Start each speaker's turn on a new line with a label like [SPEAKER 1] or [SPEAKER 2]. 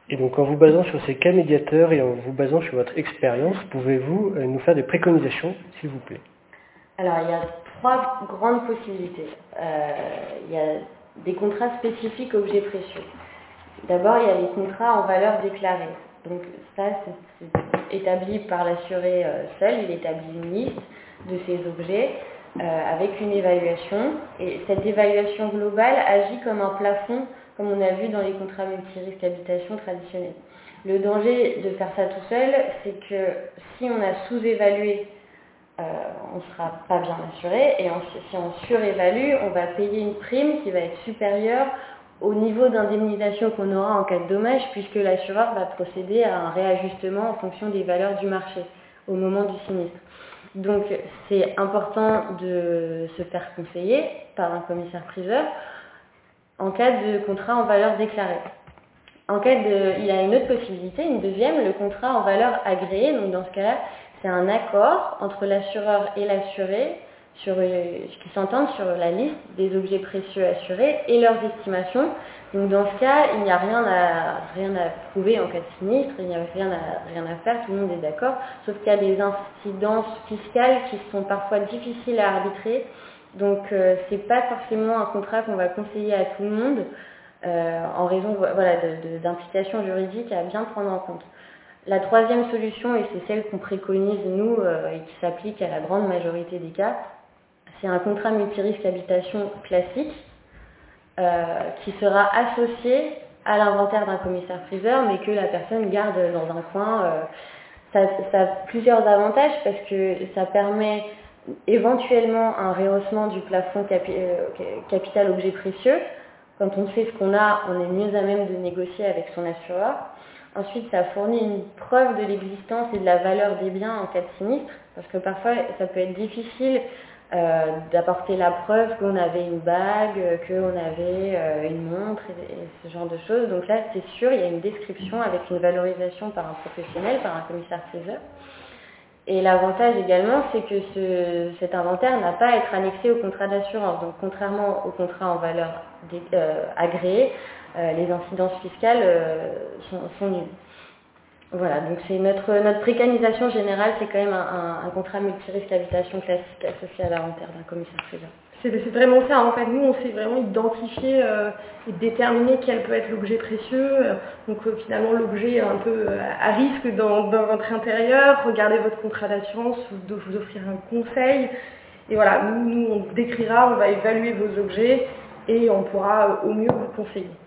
[SPEAKER 1] Et donc en vous basant sur ces cas médiateurs et en vous basant sur votre expérience, pouvez-vous nous faire des préconisations, s'il vous plaît?
[SPEAKER 2] Alors il y a 3 grandes possibilités. Il y a des contrats spécifiques objets précieux. D'abord, il y a les contrats en valeur déclarée. Donc ça, c'est établi par l'assuré seul. Il établit une liste de ces objets avec une évaluation. Et cette évaluation globale agit comme un plafond, comme on a vu dans les contrats multirisques habitation traditionnels. Le danger de faire ça tout seul, c'est que si on a sous-évalué, on ne sera pas bien assuré. Et si on surévalue, on va payer une prime qui va être supérieure au niveau d'indemnisation qu'on aura en cas de dommage, puisque l'assureur va procéder à un réajustement en fonction des valeurs du marché au moment du sinistre. Donc c'est important de se faire conseiller par un commissaire-priseur en cas de contrat en valeur déclarée. Il y a une autre possibilité, une deuxième, le contrat en valeur agréée. Donc dans ce cas-là, c'est un accord entre l'assureur et l'assuré qui s'entendent sur la liste des objets précieux assurés et leurs estimations. Donc dans ce cas, il n'y a rien à prouver en cas de sinistre, il n'y a rien à faire, tout le monde est d'accord, sauf qu'il y a des incidences fiscales qui sont parfois difficiles à arbitrer. Donc c'est pas forcément un contrat qu'on va conseiller à tout le monde en raison d'implications juridiques à bien prendre en compte. La troisième solution, et c'est celle qu'on préconise nous et qui s'applique à la grande majorité des cas, c'est un contrat multirisque habitation classique qui sera associé à l'inventaire d'un commissaire-priseur, mais que la personne garde dans un coin. Ça a plusieurs avantages parce que ça permet éventuellement un rehaussement du plafond capital objet précieux. Quand on sait ce qu'on a, on est mieux à même de négocier avec son assureur. Ensuite, ça fournit une preuve de l'existence et de la valeur des biens en cas de sinistre, parce que parfois, ça peut être difficile d'apporter la preuve qu'on avait une bague, qu'on avait une montre et ce genre de choses. Donc là, c'est sûr, il y a une description avec une valorisation par un professionnel, par un commissaire-priseur. Et l'avantage également, c'est que cet inventaire n'a pas à être annexé au contrat d'assurance. Donc contrairement au contrat en valeur agréée, les incidences fiscales sont nulles. Voilà, donc c'est notre précanisation générale, c'est quand même un contrat multirisque habitation classique associé à l'inventaire d'un commissaire-priseur.
[SPEAKER 3] C'est vraiment ça, en fait, nous on sait vraiment identifier et déterminer quel peut être l'objet précieux, donc finalement l'objet un peu à risque dans votre intérieur, regardez votre contrat d'assurance, vous offrir un conseil, et voilà, nous on décrira, on va évaluer vos objets et on pourra au mieux vous conseiller.